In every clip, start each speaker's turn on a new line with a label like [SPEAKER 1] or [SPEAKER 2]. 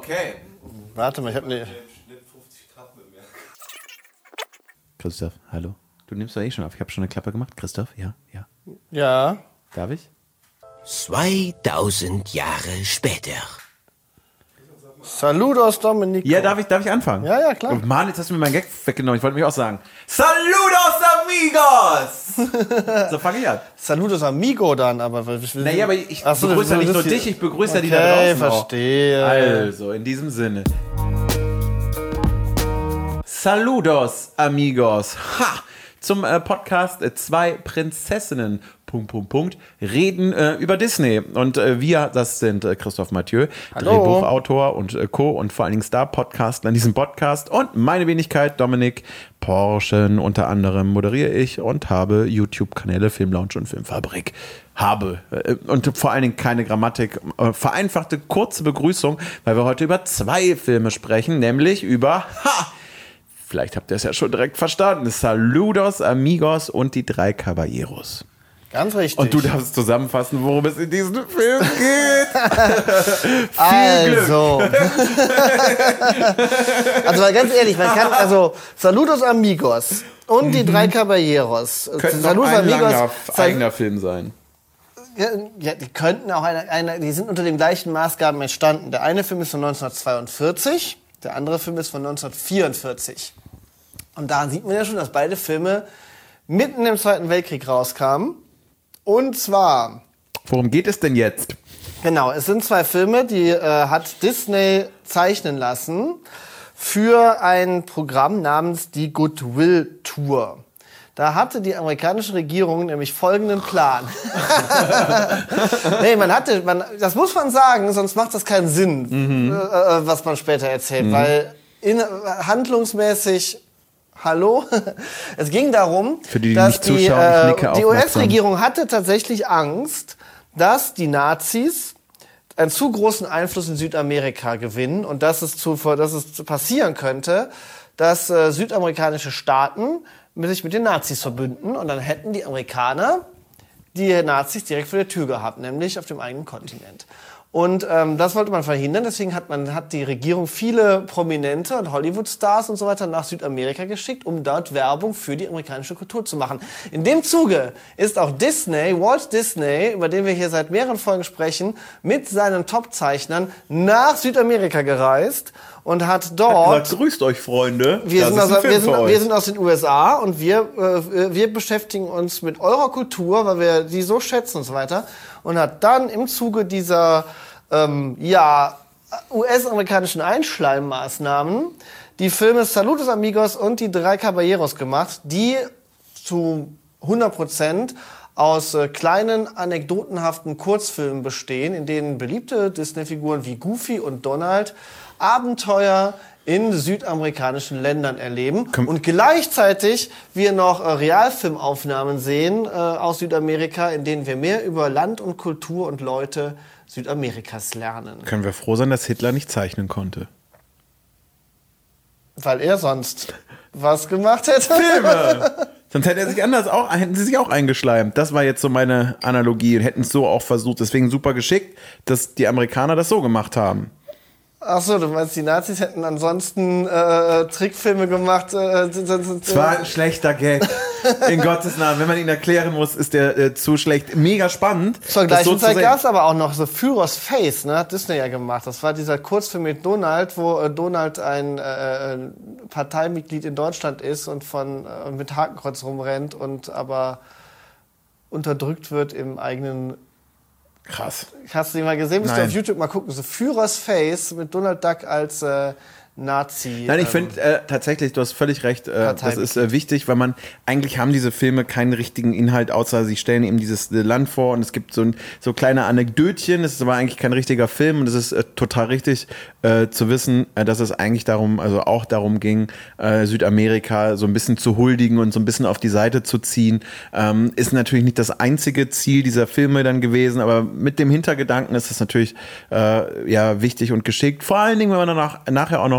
[SPEAKER 1] Okay.
[SPEAKER 2] Warte mal, ich habe eine...
[SPEAKER 1] Christoph, hallo. Du nimmst doch eh schon auf. Ich habe schon eine Klappe gemacht. Christoph, ja.
[SPEAKER 2] Ja.
[SPEAKER 1] Darf ich?
[SPEAKER 3] 2000 Jahre später.
[SPEAKER 2] Saludos, Domenico.
[SPEAKER 1] Ja, darf ich anfangen?
[SPEAKER 2] Ja, klar.
[SPEAKER 1] Oh Mann, jetzt hast du mir meinen Gag weggenommen. Ich wollte mich auch sagen. Saludos, amigos! So fange ich an.
[SPEAKER 2] Saludos, amigo dann, aber...
[SPEAKER 1] Naja, aber ich
[SPEAKER 2] so,
[SPEAKER 1] begrüße ja nicht nur
[SPEAKER 2] das-
[SPEAKER 1] dich, ich begrüße ja die da
[SPEAKER 2] Okay,
[SPEAKER 1] draußen
[SPEAKER 2] verstehe.
[SPEAKER 1] auch. Also, in diesem Sinne. Saludos, amigos. Ha! Zum Podcast Zwei Prinzessinnen... reden über Disney. Und wir, das sind Christoph Mathieu,
[SPEAKER 2] Hallo.
[SPEAKER 1] Drehbuchautor und Co. und vor allen Dingen Star-Podcastler in diesem Podcast. Und meine Wenigkeit, Dominik Porschen. Unter anderem moderiere ich und habe YouTube-Kanäle Filmlaunch und Filmfabrik. Und vor allen Dingen keine Grammatik. Vereinfachte, kurze Begrüßung, weil wir heute über zwei Filme sprechen, nämlich über... Vielleicht habt ihr es ja schon direkt verstanden. Saludos, amigos und die drei Caballeros.
[SPEAKER 2] Ganz richtig.
[SPEAKER 1] Und du darfst zusammenfassen, worum es in diesem Film geht.
[SPEAKER 2] Also. Also mal ganz ehrlich, man kann, Saludos Amigos und die drei Caballeros.
[SPEAKER 1] Könnte
[SPEAKER 2] Saludos
[SPEAKER 1] noch ein langer
[SPEAKER 2] Sal-
[SPEAKER 1] eigener Film sein.
[SPEAKER 2] Ja, die könnten auch die sind unter den gleichen Maßgaben entstanden. Der eine Film ist von 1942, der andere Film ist von 1944. Und da sieht man ja schon, dass beide Filme mitten im Zweiten Weltkrieg rauskamen. Und zwar...
[SPEAKER 1] Worum geht es denn jetzt?
[SPEAKER 2] Genau, es sind zwei Filme, die hat Disney zeichnen lassen für ein Programm namens die Goodwill Tour. Da hatte die amerikanische Regierung nämlich folgenden Plan. Das muss man sagen, sonst macht das keinen Sinn, was man später erzählt, weil handlungsmäßig... Hallo? Es ging darum,
[SPEAKER 1] Für die
[SPEAKER 2] dass
[SPEAKER 1] nicht zuschauen, ich nicke
[SPEAKER 2] die
[SPEAKER 1] aufmerksam.
[SPEAKER 2] US-Regierung hatte tatsächlich Angst, dass die Nazis einen zu großen Einfluss in Südamerika gewinnen und dass es passieren könnte, dass südamerikanische Staaten sich mit den Nazis verbünden und dann hätten die Amerikaner die Nazis direkt vor der Tür gehabt, nämlich auf dem eigenen Kontinent. Und das wollte man verhindern, deswegen hat die Regierung viele Prominente und Hollywood-Stars und so weiter nach Südamerika geschickt, um dort Werbung für die amerikanische Kultur zu machen. In dem Zuge ist auch Walt Disney, über den wir hier seit mehreren Folgen sprechen, mit seinen Top-Zeichnern nach Südamerika gereist und hat dort...
[SPEAKER 1] Grüßt euch, Freunde.
[SPEAKER 2] Wir sind aus den USA und wir beschäftigen uns mit eurer Kultur, weil wir die so schätzen und so weiter. Und hat dann im Zuge dieser US-amerikanischen Einschleimmaßnahmen die Filme Saludos Amigos und die drei Caballeros gemacht, die zu 100% aus kleinen, anekdotenhaften Kurzfilmen bestehen, in denen beliebte Disney-Figuren wie Goofy und Donald Abenteuer in südamerikanischen Ländern erleben und gleichzeitig wir noch Realfilmaufnahmen sehen aus Südamerika, in denen wir mehr über Land und Kultur und Leute Südamerikas lernen.
[SPEAKER 1] Können wir froh sein, dass Hitler nicht zeichnen konnte.
[SPEAKER 2] Weil er sonst was gemacht hätte.
[SPEAKER 1] Filme! Sonst hätten sie sich auch eingeschleimt. Das war jetzt so meine Analogie und hätten es so auch versucht. Deswegen super geschickt, dass die Amerikaner das so gemacht haben.
[SPEAKER 2] Ach so, du meinst, die Nazis hätten ansonsten Trickfilme gemacht?
[SPEAKER 1] Es war ein schlechter Gag. In Gottes Namen. Wenn man ihn erklären muss, ist der zu schlecht. Mega spannend.
[SPEAKER 2] Zur gleichen Zeit gab es aber auch noch so Führers Face, ne? Hat Disney ja gemacht. Das war dieser Kurzfilm mit Donald, wo Donald ein Parteimitglied in Deutschland ist und mit Hakenkreuz rumrennt und aber unterdrückt wird im eigenen...
[SPEAKER 1] Krass.
[SPEAKER 2] Hast du den mal gesehen? Musst du
[SPEAKER 1] Nein.
[SPEAKER 2] auf YouTube mal gucken. So Führers Face mit Donald Duck als Nazi.
[SPEAKER 1] Nein, ich finde tatsächlich, du hast völlig recht, das ist wichtig, weil eigentlich haben diese Filme keinen richtigen Inhalt, außer sie stellen eben dieses Land vor und es gibt so kleine Anekdötchen, es ist aber eigentlich kein richtiger Film und es ist total richtig zu wissen, dass es eigentlich auch darum ging, Südamerika so ein bisschen zu huldigen und so ein bisschen auf die Seite zu ziehen. Ist natürlich nicht das einzige Ziel dieser Filme dann gewesen, aber mit dem Hintergedanken ist das natürlich wichtig und geschickt. Vor allen Dingen, wenn man nachher auch noch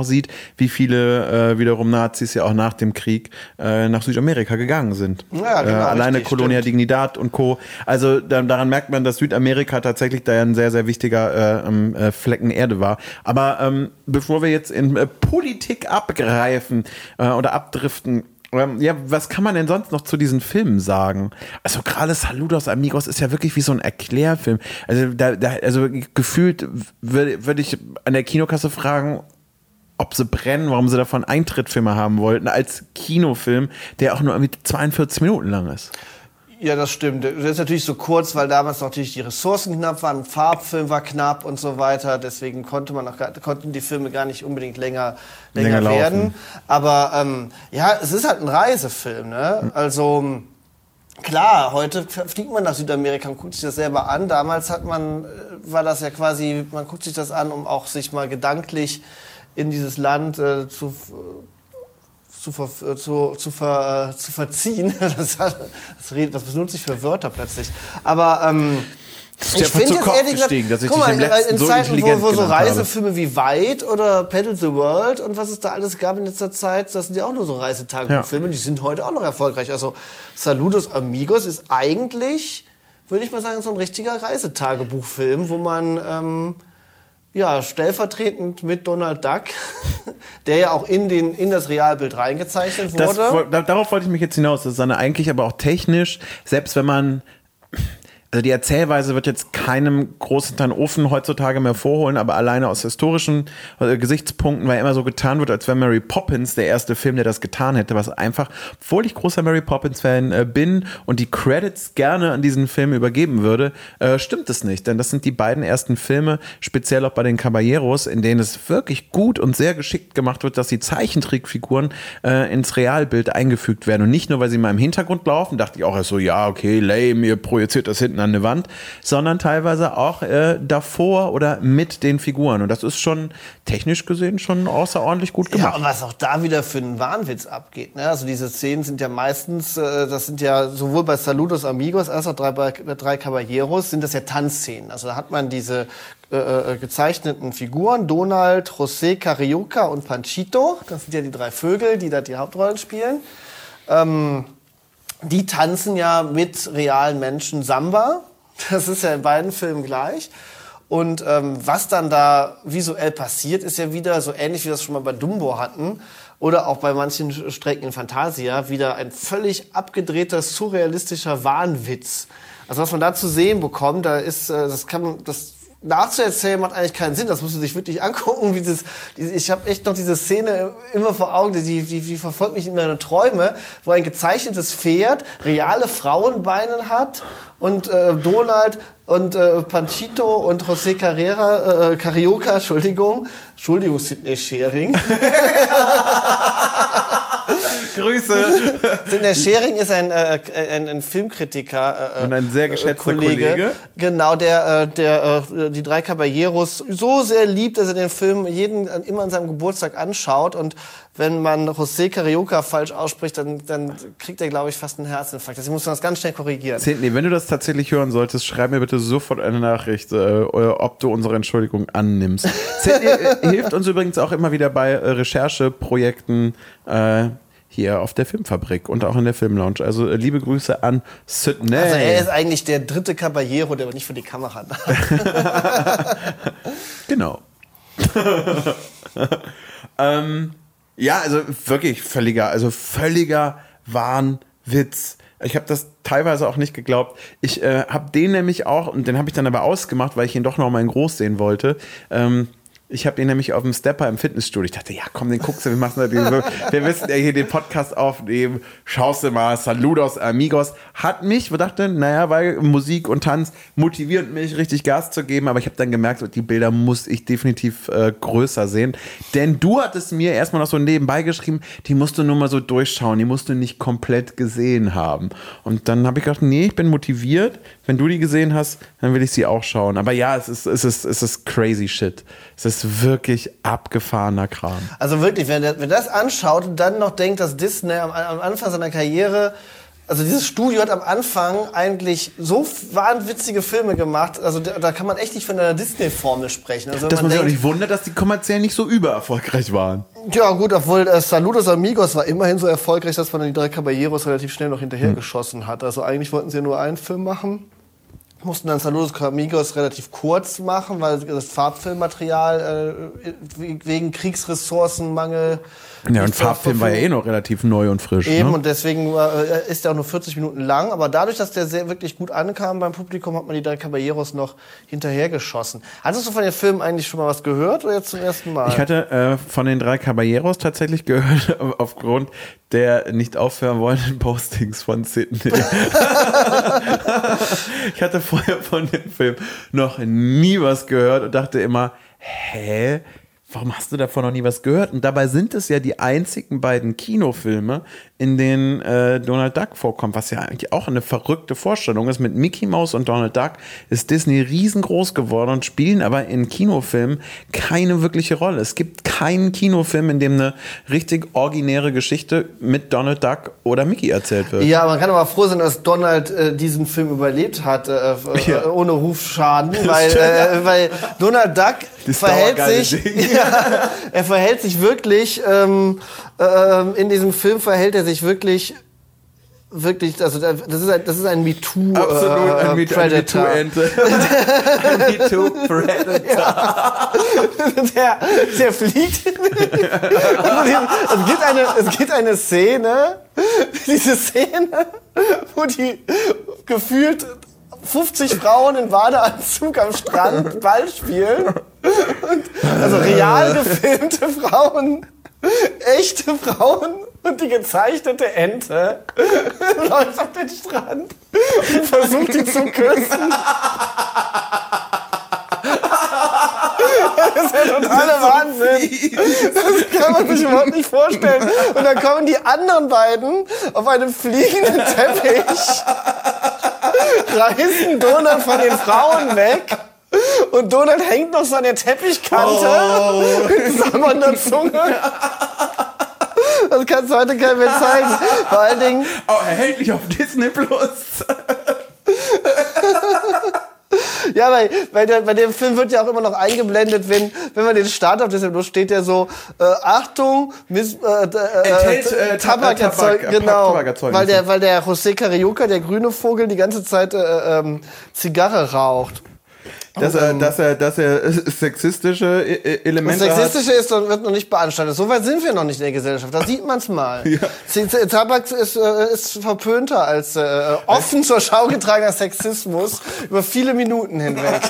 [SPEAKER 1] sieht, wie viele wiederum Nazis ja auch nach dem Krieg nach Südamerika gegangen sind.
[SPEAKER 2] Ja, genau,
[SPEAKER 1] alleine
[SPEAKER 2] richtig,
[SPEAKER 1] Colonia Dignidad und Co. Also daran merkt man, dass Südamerika tatsächlich da ein sehr, sehr wichtiger Flecken Erde war. Aber bevor wir jetzt in Politik abgreifen oder abdriften, ja, was kann man denn sonst noch zu diesen Filmen sagen? Also gerade Saludos Amigos ist ja wirklich wie so ein Erklärfilm. Also gefühlt würde ich an der Kinokasse fragen, ob sie brennen, warum sie davon Eintrittfilme haben wollten, als Kinofilm, der auch nur irgendwie 42 Minuten lang ist.
[SPEAKER 2] Ja, das stimmt. Das ist natürlich so kurz, weil damals natürlich die Ressourcen knapp waren, ein Farbfilm war knapp und so weiter. Deswegen konnten die Filme gar nicht unbedingt länger werden. Aber ja, es ist halt ein Reisefilm. Ne? Also klar, heute fliegt man nach Südamerika und guckt sich das selber an. Damals war das ja quasi, man guckt sich das an, um auch sich mal gedanklich in dieses Land zu verziehen. Was benutze ich für Wörter plötzlich? Aber ich finde jetzt ehrlich gesagt, guck mal, in Zeiten, wo so Reisefilme wie Weit oder Pedal the World und was es da alles gab in letzter Zeit, das sind ja auch nur so Reisetagebuchfilme, die sind heute auch noch erfolgreich. Also Saludos Amigos ist eigentlich, würde ich mal sagen, so ein richtiger Reisetagebuchfilm, wo man stellvertretend mit Donald Duck, der ja auch in das Realbild reingezeichnet wurde.
[SPEAKER 1] Darauf wollte ich mich jetzt hinaus. Das ist dann eigentlich aber auch technisch, selbst wenn man... Also die Erzählweise wird jetzt keinem großen Ofen heutzutage mehr vorholen, aber alleine aus historischen Gesichtspunkten, weil immer so getan wird, als wäre Mary Poppins der erste Film, der das getan hätte, was einfach, obwohl ich großer Mary Poppins-Fan bin und die Credits gerne an diesen Film übergeben würde, stimmt es nicht. Denn das sind die beiden ersten Filme, speziell auch bei den Caballeros, in denen es wirklich gut und sehr geschickt gemacht wird, dass die Zeichentrickfiguren ins Realbild eingefügt werden. Und nicht nur, weil sie mal im Hintergrund laufen, dachte ich auch erst so, ja, okay, lame, ihr projiziert das hinten an eine Wand, sondern teilweise auch davor oder mit den Figuren. Und das ist schon technisch gesehen schon außerordentlich gut gemacht.
[SPEAKER 2] Ja, und was auch da wieder für einen Wahnwitz abgeht. Ne? Also diese Szenen sind ja meistens, das sind ja sowohl bei Saludos Amigos als auch bei drei Caballeros sind das ja Tanzszenen. Also da hat man diese gezeichneten Figuren, Donald, José, Carioca und Panchito. Das sind ja die drei Vögel, die da die Hauptrollen spielen. Die tanzen ja mit realen Menschen Samba. Das ist ja in beiden Filmen gleich. Und was dann da visuell passiert, ist ja wieder so ähnlich, wie wir das schon mal bei Dumbo hatten. Oder auch bei manchen Strecken in Fantasia wieder ein völlig abgedrehter, surrealistischer Wahnwitz. Also was man da zu sehen bekommt, da ist, das nachzuerzählen macht eigentlich keinen Sinn. Das musst du sich wirklich angucken. Ich habe echt noch diese Szene immer vor Augen, die verfolgt mich in meine Träume, wo ein gezeichnetes Pferd reale Frauenbeine hat und Donald und Panchito und José Carioca, Entschuldigung, Sidney Schering.
[SPEAKER 1] Grüße.
[SPEAKER 2] Sidney Schering ist ein Filmkritiker
[SPEAKER 1] und ein sehr geschätzter Kollege.
[SPEAKER 2] Genau, der die drei Caballeros so sehr liebt, dass er den Film immer an seinem Geburtstag anschaut. Und wenn man José Carioca falsch ausspricht, dann kriegt er, glaube ich, fast einen Herzinfarkt. Deswegen muss man das ganz schnell korrigieren.
[SPEAKER 1] Sidney, wenn du das tatsächlich hören solltest, schreib mir bitte sofort eine Nachricht, ob du unsere Entschuldigung annimmst. Sidney hilft uns übrigens auch immer wieder bei Rechercheprojekten hier auf der Filmfabrik und auch in der Filmlounge. Also liebe Grüße an Sidney.
[SPEAKER 2] Also er ist eigentlich der dritte Caballero, der aber nicht für die Kamera da.
[SPEAKER 1] Genau. Ja, also wirklich völliger Wahnwitz. Ich habe das teilweise auch nicht geglaubt. Ich habe den nämlich auch, und den habe ich dann aber ausgemacht, weil ich ihn doch noch mal in groß sehen wollte. Ich habe ihn nämlich auf dem Stepper im Fitnessstudio. Ich dachte, ja komm, den guckst du, wir müssen ja hier den Podcast aufnehmen. Schaust du mal, Saludos Amigos. Hat mich, ich dachte, naja, weil Musik und Tanz motiviert mich, richtig Gas zu geben. Aber ich habe dann gemerkt, die Bilder muss ich definitiv größer sehen. Denn du hattest mir erstmal noch so nebenbei geschrieben, die musst du nur mal so durchschauen, die musst du nicht komplett gesehen haben. Und dann habe ich gedacht, nee, ich bin motiviert. Wenn du die gesehen hast, dann will ich sie auch schauen. Aber ja, es ist crazy shit. Es ist wirklich abgefahrener Kram.
[SPEAKER 2] Also wirklich, wenn das anschaut und dann noch denkt, dass Disney am Anfang seiner Karriere Also dieses Studio hat am Anfang eigentlich so wahnwitzige Filme gemacht, also da kann man echt nicht von einer Disney-Formel sprechen. Also
[SPEAKER 1] dass man sich auch nicht wundert, dass die kommerziell nicht so übererfolgreich waren.
[SPEAKER 2] Ja gut, obwohl Saludos Amigos war immerhin so erfolgreich, dass man dann die drei Caballeros relativ schnell noch hinterher geschossen hat. Also eigentlich wollten sie ja nur einen Film machen. Mussten dann Saludos Amigos relativ kurz machen, weil das Farbfilmmaterial wegen Kriegsressourcenmangel...
[SPEAKER 1] Ja, und Farbfilm war ja eh noch relativ neu und frisch.
[SPEAKER 2] Eben,
[SPEAKER 1] ne?
[SPEAKER 2] und deswegen ist der auch nur 40 Minuten lang. Aber dadurch, dass der wirklich gut ankam beim Publikum, hat man die drei Caballeros noch hinterhergeschossen. Hattest du von den Filmen eigentlich schon mal was gehört oder jetzt zum ersten Mal?
[SPEAKER 1] Ich hatte von den drei Caballeros tatsächlich gehört, aufgrund der nicht aufhören wollenden Postings von Sydney. Ich hatte vorher von dem Film noch nie was gehört und dachte immer, hä? Warum hast du davon noch nie was gehört? Und dabei sind es ja die einzigen beiden Kinofilme, in denen Donald Duck vorkommt, was ja eigentlich auch eine verrückte Vorstellung ist. Mit Mickey Mouse und Donald Duck ist Disney riesengroß geworden und spielen aber in Kinofilmen keine wirkliche Rolle. Es gibt keinen Kinofilm, in dem eine richtig originäre Geschichte mit Donald Duck oder Mickey erzählt wird.
[SPEAKER 2] Ja, man kann aber froh sein, dass Donald diesen Film überlebt hat, ohne Rufschaden, weil Donald Duck verhält sich wirklich, in diesem Film verhält er sich wirklich, also das ist ein MeToo
[SPEAKER 1] Absolut, ein
[SPEAKER 2] Predator.
[SPEAKER 1] Ein MeToo Predator.
[SPEAKER 2] Der fliegt. Es gibt eine Szene, diese Szene, wo die gefühlt 50 Frauen in Badeanzug am Strand Ball spielen. Also real gefilmte Frauen, echte Frauen und die gezeichnete Ente läuft auf den Strand und versucht die zu küssen. Das ist der totale Wahnsinn. Das kann man sich überhaupt nicht vorstellen. Und dann kommen die anderen beiden auf einem fliegenden Teppich, reißen Donald von den Frauen weg. Und Donald hängt noch so an der Teppichkante mit sabbernder Zunge. Das kannst du heute keinem mehr zeigen. Vor allen Dingen...
[SPEAKER 1] erhältlich auf Disney Plus.
[SPEAKER 2] Ja, bei dem Film wird ja auch immer noch eingeblendet, wenn man den Start auf Disney Plus steht, der so, Achtung, Tabakerzeugnis. Genau, weil der José Carioca, der grüne Vogel, die ganze Zeit Zigarre raucht.
[SPEAKER 1] Dass er sexistische Elemente hat.
[SPEAKER 2] Das Sexistische wird noch nicht beanstandet. So weit sind wir noch nicht in der Gesellschaft. Da sieht man's mal. Ja. Tabak ist verpönter als offen zur Schau getragener Sexismus über viele Minuten hinweg.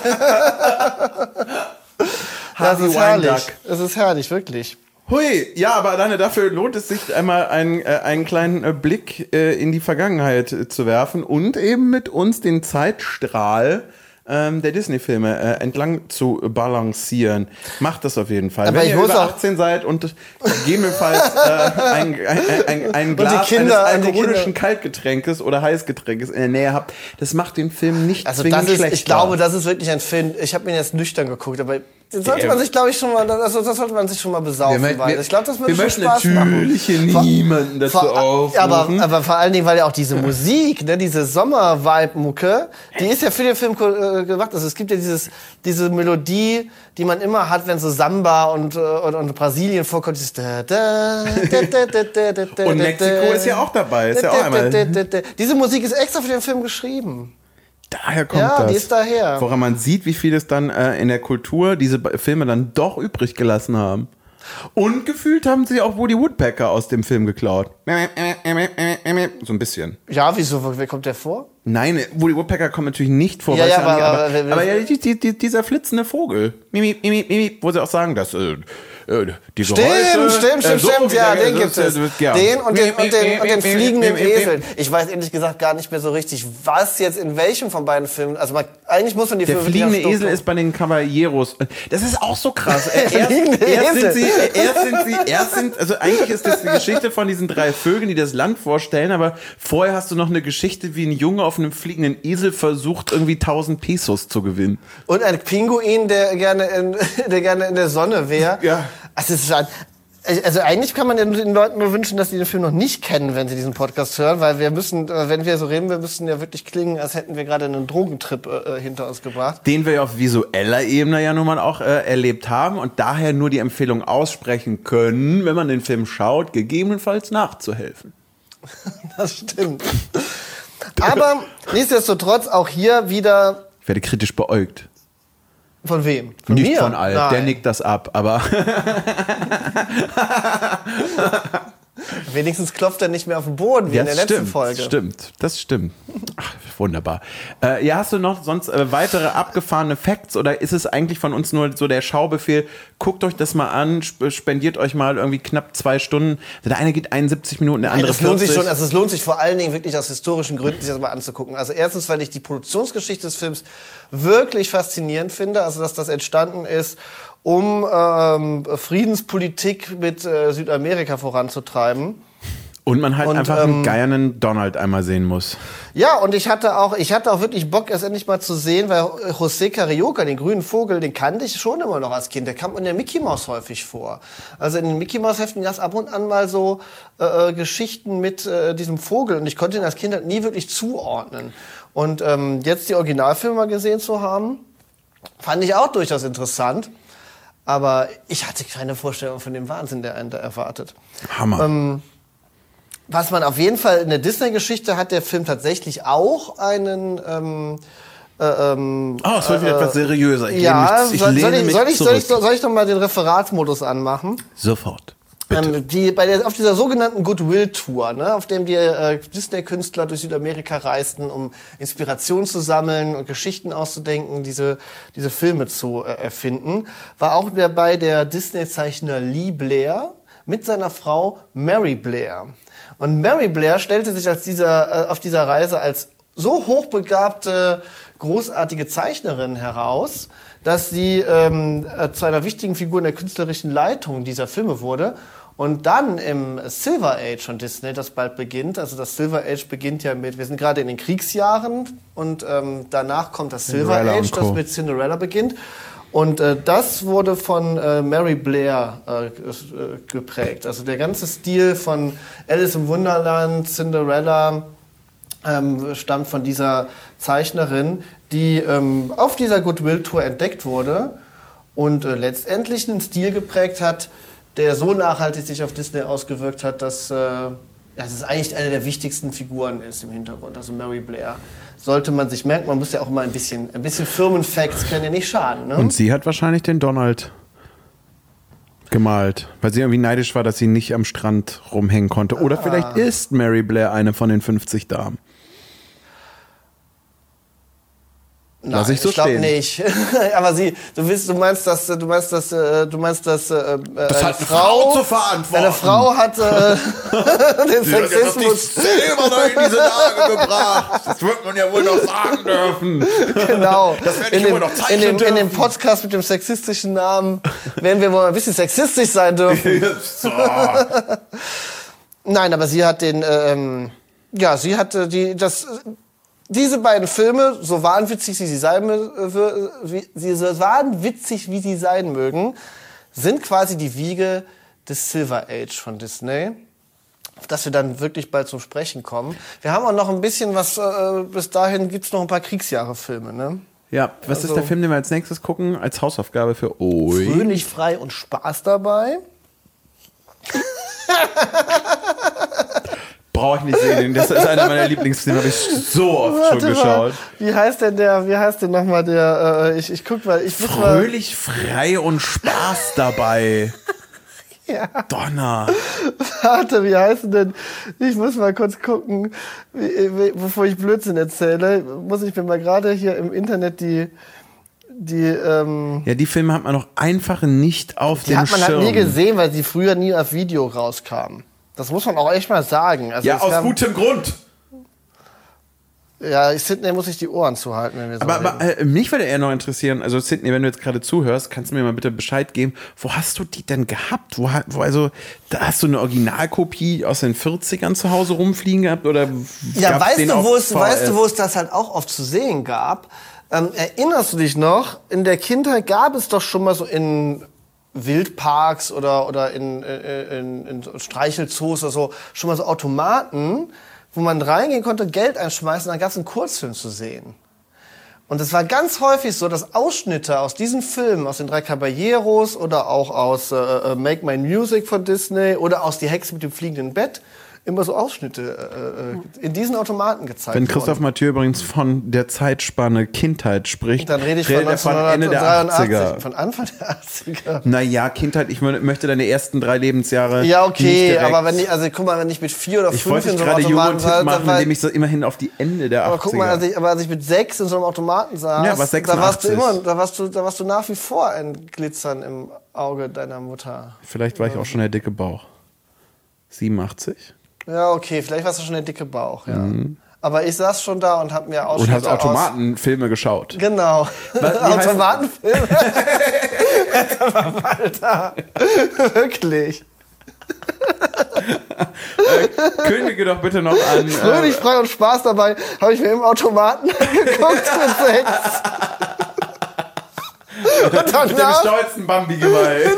[SPEAKER 2] Das ist herrlich. Es ist herrlich, wirklich.
[SPEAKER 1] Hui, ja, aber alleine dafür lohnt es sich einmal einen kleinen Blick in die Vergangenheit zu werfen und eben mit uns den Zeitstrahl der Disney-Filme entlang zu balancieren. Macht das auf jeden Fall.
[SPEAKER 2] Aber
[SPEAKER 1] wenn ihr über 18 seid und gegebenenfalls ein Glas eines alkoholischen Kaltgetränkes oder Heißgetränkes in der Nähe habt, das macht den Film nicht zwingend schlechter.
[SPEAKER 2] Ich glaube, das ist wirklich ein Film, ich habe ihn jetzt nüchtern geguckt, aber den sollte man sich, glaube ich, schon mal, das sollte man sich schon mal besaufen, weil ich glaube, das würde schon Spaß machen.
[SPEAKER 1] Wir möchten natürlich niemanden dazu aufrufen.
[SPEAKER 2] Aber vor allen Dingen, weil ja auch diese Musik, ne, diese Sommer-Vibe-Mucke, die ist ja für den Film gemacht. Also es gibt ja diese Melodie, die man immer hat, wenn so Samba und Brasilien vorkommt. Dieses
[SPEAKER 1] und Mexiko ist ja auch dabei. Ist ja auch einmal.
[SPEAKER 2] Diese Musik ist extra für den Film geschrieben.
[SPEAKER 1] Daher kommt das.
[SPEAKER 2] Ja, die ist daher.
[SPEAKER 1] Woran man sieht, wie viel es dann in der Kultur diese Filme dann doch übrig gelassen haben. Und gefühlt haben sie auch Woody Woodpecker aus dem Film geklaut. So ein bisschen.
[SPEAKER 2] Ja, wieso? Wer kommt der vor?
[SPEAKER 1] Nein, Woody Woodpecker kommt natürlich nicht vor.
[SPEAKER 2] Ja,
[SPEAKER 1] aber ja, dieser flitzende Vogel. Wo sie auch sagen, dass die Geräusche...
[SPEAKER 2] Stimmt, ja, den gibt es. Den und den fliegenden Esel. Ich weiß ehrlich gesagt gar nicht mehr so richtig, was jetzt in welchem von beiden Filmen... Also eigentlich muss man die Filme...
[SPEAKER 1] Der fliegende Esel ist bei den Caballeros. Das ist auch so krass. Also eigentlich ist das die Geschichte von diesen 3 Vögeln, die das Land vorstellen, aber vorher hast du noch eine Geschichte, wie ein Junge auf einem fliegenden Esel versucht, irgendwie 1000 Pesos zu gewinnen. Und
[SPEAKER 2] ein Pinguin, der gerne in der Sonne wäre.
[SPEAKER 1] Ja.
[SPEAKER 2] Also Also eigentlich kann man den Leuten nur wünschen, dass sie den Film noch nicht kennen, wenn sie diesen Podcast hören, weil wir müssen, wenn wir so reden, wir müssen ja wirklich klingen, als hätten wir gerade einen Drogentrip hinter uns gebracht.
[SPEAKER 1] Den wir ja auf visueller Ebene ja nun mal auch erlebt haben und daher nur die Empfehlung aussprechen können, wenn man den Film schaut, gegebenenfalls nachzuhelfen.
[SPEAKER 2] Das stimmt. Aber nichtsdestotrotz auch hier wieder...
[SPEAKER 1] Ich werde kritisch beäugt.
[SPEAKER 2] Von wem? Von
[SPEAKER 1] Nicht
[SPEAKER 2] mir?
[SPEAKER 1] von Alp,
[SPEAKER 2] Nein.
[SPEAKER 1] der nickt das ab, aber...
[SPEAKER 2] Wenigstens klopft er nicht mehr auf den Boden, wie in der letzten Folge.
[SPEAKER 1] Das stimmt. Ach, wunderbar. Ja, hast du noch sonst weitere abgefahrene Facts oder ist es eigentlich von uns nur so der Schaubefehl, guckt euch das mal an, spendiert euch mal irgendwie knapp 2 Stunden. Der eine geht 71 Minuten, der andere 40.
[SPEAKER 2] Es lohnt sich vor allen Dingen wirklich aus historischen Gründen, sich das mal anzugucken. Also erstens, weil ich die Produktionsgeschichte des Films wirklich faszinierend finde, also dass das entstanden ist, um Friedenspolitik mit Südamerika voranzutreiben.
[SPEAKER 1] Und man halt einfach einen geiernen Donald einmal sehen muss.
[SPEAKER 2] Ja, und ich hatte auch wirklich Bock, es endlich mal zu sehen, weil José Carioca, den grünen Vogel, den kannte ich schon immer noch als Kind. Der kam in der Mickey Mouse häufig vor. Also in den Mickey Mouse Heften gab es ab und an mal so Geschichten mit diesem Vogel. Und ich konnte ihn als Kind halt nie wirklich zuordnen. Und jetzt die Originalfilme mal gesehen zu haben, fand ich auch durchaus interessant. Aber ich hatte keine Vorstellung von dem Wahnsinn, der einen da erwartet.
[SPEAKER 1] Hammer.
[SPEAKER 2] Was man auf jeden Fall in der Disney-Geschichte hat, der Film tatsächlich auch einen...
[SPEAKER 1] es wird wieder etwas seriöser. Ich
[SPEAKER 2] soll ich noch mal den Referatsmodus anmachen?
[SPEAKER 1] Sofort.
[SPEAKER 2] Auf dieser sogenannten Goodwill-Tour, ne, auf dem die Disney-Künstler durch Südamerika reisten, um Inspiration zu sammeln und Geschichten auszudenken, diese Filme zu erfinden, war auch dabei der Disney-Zeichner Lee Blair mit seiner Frau Mary Blair. Und Mary Blair stellte sich auf dieser Reise als so hochbegabte, großartige Zeichnerin heraus, dass sie zu einer wichtigen Figur in der künstlerischen Leitung dieser Filme wurde. Und dann im Silver Age von Disney, das bald beginnt, also das Silver Age beginnt ja wir sind gerade in den Kriegsjahren und danach kommt das Silver Age, das mit Cinderella beginnt. Und das wurde von Mary Blair geprägt. Also der ganze Stil von Alice im Wunderland, Cinderella stammt von dieser Zeichnerin, die auf dieser Goodwill-Tour entdeckt wurde und letztendlich einen Stil geprägt hat, der so nachhaltig sich auf Disney ausgewirkt hat, dass es eigentlich eine der wichtigsten Figuren ist im Hintergrund. Also Mary Blair. Sollte man sich merken, man muss ja auch immer ein bisschen Firmenfacts können ja nicht schaden. Ne?
[SPEAKER 1] Und sie hat wahrscheinlich den Donald gemalt, weil sie irgendwie neidisch war, dass sie nicht am Strand rumhängen konnte. Oder vielleicht ist Mary Blair eine von den 50 Damen. Lass ich so stehen.
[SPEAKER 2] Ich glaube nicht. Aber du meinst, dass eine
[SPEAKER 1] Frau zu verantworten.
[SPEAKER 2] Eine Frau hat den Sexismus
[SPEAKER 1] selber noch in diese Lage gebracht. Das wird man ja wohl noch sagen dürfen.
[SPEAKER 2] Genau.
[SPEAKER 1] Das werde ich wohl noch zeichnen dürfen.
[SPEAKER 2] In dem Podcast mit dem sexistischen Namen werden wir wohl ein bisschen sexistisch sein dürfen.
[SPEAKER 1] So.
[SPEAKER 2] Nein, aber sie hat diese beiden Filme, so wahnwitzig wie sie sein mögen, sind quasi die Wiege des Silver Age von Disney, auf das wir dann wirklich bald zum Sprechen kommen. Wir haben auch noch ein bisschen was, bis dahin gibt's noch ein paar Kriegsjahre-Filme, ne?
[SPEAKER 1] Ja, was ist der Film, den wir als nächstes gucken, als Hausaufgabe für euch?
[SPEAKER 2] Fröhlich, frei und Spaß dabei.
[SPEAKER 1] Brauche ich nicht sehen, das ist einer meiner Lieblingsfilme, habe ich so oft schon geschaut.
[SPEAKER 2] Wie heißt denn nochmal der, ich guck mal,
[SPEAKER 1] Fröhlich, frei und Spaß dabei.
[SPEAKER 2] Ja.
[SPEAKER 1] Donner.
[SPEAKER 2] Warte, wie heißt denn? Ich muss mal kurz gucken, bevor ich Blödsinn erzähle, muss ich mir mal gerade hier im Internet die
[SPEAKER 1] Filme hat man noch einfach nicht auf dem Schirm.
[SPEAKER 2] Die hat man halt nie gesehen, weil sie früher nie auf Video rauskamen. Das muss man auch echt mal sagen. Also
[SPEAKER 1] ja, aus gutem Grund.
[SPEAKER 2] Ja, Sydney muss ich die Ohren zuhalten, wenn wir so
[SPEAKER 1] aber mich würde eher noch interessieren, also Sydney, wenn du jetzt gerade zuhörst, kannst du mir mal bitte Bescheid geben, wo hast du die denn gehabt? Da hast du eine Originalkopie aus den 40ern zu Hause rumfliegen gehabt? Oder
[SPEAKER 2] ja, weißt du, wo es das halt auch oft zu sehen gab? Erinnerst du dich noch, in der Kindheit gab es doch schon mal so in Wildparks oder in Streichelzoos oder so schon mal so Automaten, wo man reingehen konnte, Geld einschmeißen, dann gab es einen Kurzfilm zu sehen. Und es war ganz häufig so, dass Ausschnitte aus diesen Filmen, aus den 3 Caballeros oder auch aus Make My Music von Disney oder aus Die Hexe mit dem fliegenden Bett, immer so Ausschnitte in diesen Automaten gezeigt
[SPEAKER 1] Wenn Christoph Mathieu übrigens von der Zeitspanne Kindheit spricht,
[SPEAKER 2] dann rede ich von
[SPEAKER 1] Ende der 80er.
[SPEAKER 2] Von Anfang der 80er.
[SPEAKER 1] Naja, Kindheit, ich möchte deine ersten 3 Lebensjahre.
[SPEAKER 2] Ja, okay,
[SPEAKER 1] nicht direkt.
[SPEAKER 2] aber wenn ich mit 4 oder 5
[SPEAKER 1] ich wollte
[SPEAKER 2] in so einem
[SPEAKER 1] gerade
[SPEAKER 2] Automaten
[SPEAKER 1] Tipp machen, indem ich so immerhin auf die Ende der 80er.
[SPEAKER 2] Aber guck mal, als ich mit 6 in so einem Automaten saß,
[SPEAKER 1] ja, was 86.
[SPEAKER 2] da warst du nach wie vor ein Glitzern im Auge deiner Mutter.
[SPEAKER 1] Vielleicht war ich auch schon der dicke Bauch. 87?
[SPEAKER 2] Ja, okay, vielleicht warst du schon der dicke Bauch, ja. Aber ich saß schon da und hab mir Ausschnitte
[SPEAKER 1] und hast Automatenfilme geschaut.
[SPEAKER 2] Genau. Automatenfilme. Walter. Wirklich.
[SPEAKER 1] Kündige doch bitte noch an.
[SPEAKER 2] Fröhlich, frei und Spaß dabei habe ich mir im Automaten angeguckt mit 6. Und danach,
[SPEAKER 1] mit dem stolzen Bambi-Geweih.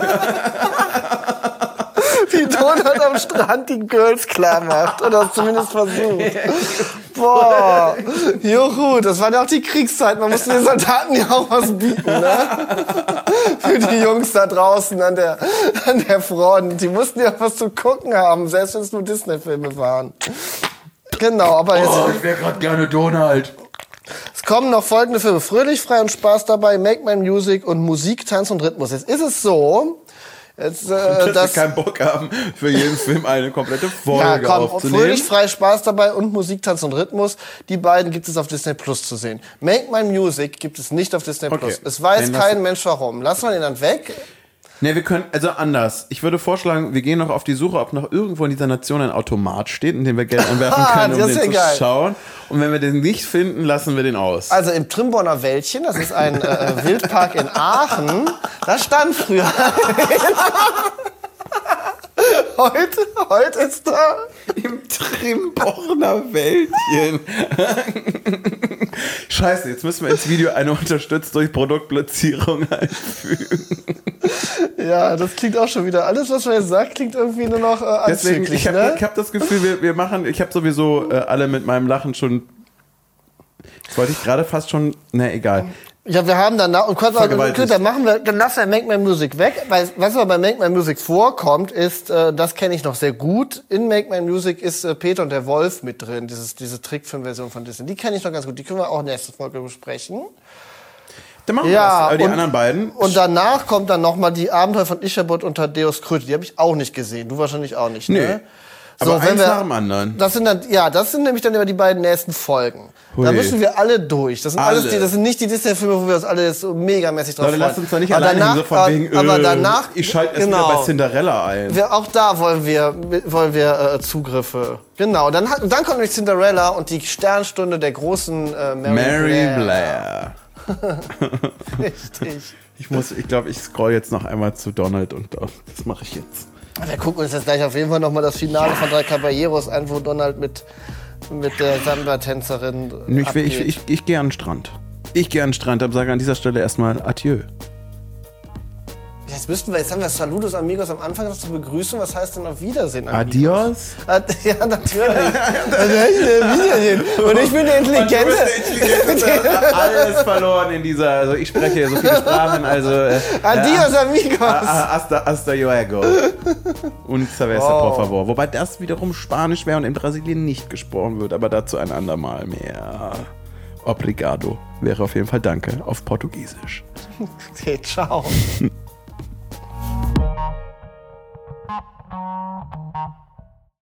[SPEAKER 2] wie Donald am Strand die Girls klar macht. Oder es zumindest versucht. Boah. Juhu, das war ja auch die Kriegszeit. Man musste den Soldaten ja auch was bieten, ne? Für die Jungs da draußen an der Front. Die mussten ja was zu gucken haben, selbst wenn es nur Disney-Filme waren. Genau, aber jetzt...
[SPEAKER 1] ich wäre gerade gerne Donald.
[SPEAKER 2] Es kommen noch folgende Filme. Fröhlich, frei und Spaß dabei, Make My Music und Musik, Tanz und Rhythmus. Jetzt ist es so... dass
[SPEAKER 1] wir keinen Bock haben, für jeden Film eine komplette Folge aufzunehmen.
[SPEAKER 2] Fröhlich, frei, Spaß dabei und Musik, Tanz und Rhythmus. Die beiden gibt es auf Disney Plus zu sehen. Make My Music gibt es nicht auf Disney Plus. Es weiß kein Mensch warum. Lassen wir den dann weg.
[SPEAKER 1] Ne, wir können, also anders. Ich würde vorschlagen, wir gehen noch auf die Suche, ob noch irgendwo in dieser Nation ein Automat steht, in dem wir Geld einwerfen können, um den zu schauen. Und wenn wir den nicht finden, lassen wir den aus.
[SPEAKER 2] Also im Trimborner Wäldchen, das ist ein Wildpark in Aachen, da stand früher... Heute ist da
[SPEAKER 1] im Trimborner Wäldchen. Scheiße, jetzt müssen wir ins Video eine unterstützt durch Produktplatzierung einfügen.
[SPEAKER 2] Ja, das klingt auch schon wieder. Alles, was man jetzt sagt, klingt irgendwie nur noch
[SPEAKER 1] Deswegen, ich hab das Gefühl, wir machen, ich habe sowieso alle mit meinem Lachen schon, das wollte ich gerade fast schon, na egal.
[SPEAKER 2] Ja, wir haben danach, und dann lassen wir Make My Music weg, weil was aber bei Make My Music vorkommt, ist, das kenne ich noch sehr gut, in Make My Music ist Peter und der Wolf mit drin, diese Trickfilmversion von Disney. Die kenne ich noch ganz gut, die können wir auch nächste Folge besprechen.
[SPEAKER 1] Dann machen wir das, aber die anderen beiden.
[SPEAKER 2] Und danach kommt dann nochmal die Abenteuer von Ichabod und Thaddeus Kröte, die habe ich auch nicht gesehen, du wahrscheinlich auch nicht, ne?
[SPEAKER 1] Nee. Aber eins nach dem anderen.
[SPEAKER 2] Das sind nämlich dann immer die beiden nächsten Folgen. Da müssen wir alle durch. Das sind nicht die Disney-Filme, wo wir uns alle so megamäßig drauf freuen.
[SPEAKER 1] Lass uns doch nicht alleine so von wegen,
[SPEAKER 2] aber danach,
[SPEAKER 1] ich schalte erst wieder bei Cinderella ein.
[SPEAKER 2] Auch da wollen wir Zugriffe. Genau, dann kommt nämlich Cinderella und die Sternstunde der großen
[SPEAKER 1] Mary Blair.
[SPEAKER 2] Richtig.
[SPEAKER 1] Ich glaube, ich scroll jetzt noch einmal zu Donald und das mache ich jetzt.
[SPEAKER 2] Wir gucken uns jetzt gleich auf jeden Fall nochmal das Finale von 3 Caballeros an, wo Donald mit der Samba-Tänzerin
[SPEAKER 1] Ich gehe an den Strand. Ich gehe an den Strand, aber sage an dieser Stelle erstmal Adieu.
[SPEAKER 2] Jetzt haben wir Saludos Amigos am Anfang noch zur Begrüßung. Was heißt denn auf Wiedersehen?
[SPEAKER 1] Adios?
[SPEAKER 2] Ja, natürlich. Wiedersehen. Und ich bin der Intelligente.
[SPEAKER 1] Alles verloren in dieser, also ich spreche ja so viele Sprachen, also...
[SPEAKER 2] Adios Amigos.
[SPEAKER 1] Hasta luego. Und cerveza, por favor. Wobei das wiederum Spanisch wäre und in Brasilien nicht gesprochen wird, aber dazu ein andermal mehr. Obrigado wäre auf jeden Fall Danke auf Portugiesisch.
[SPEAKER 2] Okay, ciao.